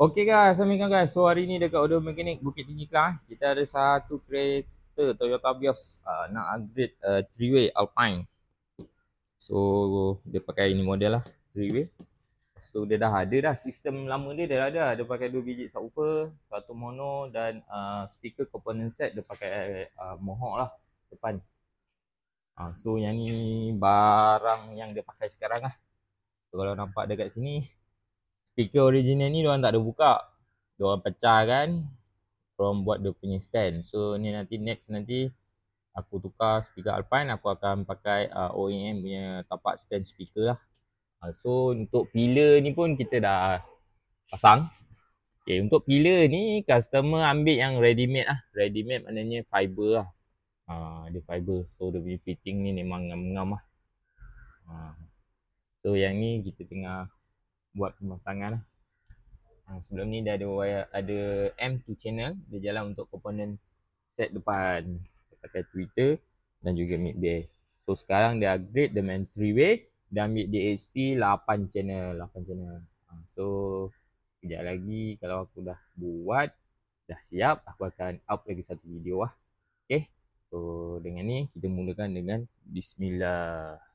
Okey guys, Assalamualaikum guys. So hari ni dekat Audio Mechanic Bukit Tinggi Kelang, kita ada satu kereta Toyota Vios nak upgrade three-way Alpine. So dia pakai ini model lah, three-way. So dia dah ada dah, sistem lama dia dah ada. Dia pakai 2 biji subwoofer, satu mono dan speaker component set dia pakai Mohawk lah depan. So yang ni barang yang dia pakai sekarang lah. So kalau nampak dekat sini, speaker original ni diorang tak ada buka. Diorang pecah kan, diorang buat dia punya stand. So ni nanti next nanti aku tukar speaker Alpine, aku akan pakai OEM punya tapak stand speaker lah. So untuk pillar ni pun kita dah pasang. Okay, untuk pillar ni customer ambil yang ready made lah. Ready made maknanya fiber lah. Dia fiber. So dia punya fitting ni memang ngam-ngam lah. So yang ni kita tengah buat pemasangan lah. Sebelum ni dia ada M2 channel, dia jalan untuk komponen set depan. Dia pakai tweeter dan juga mid bass. So sekarang dia upgrade, dia main 3-way, dia ambil DSP 8 channel. So kejap lagi kalau aku dah buat, dah siap, aku akan up lagi satu video lah. Okay, so dengan ni kita mulakan dengan Bismillah.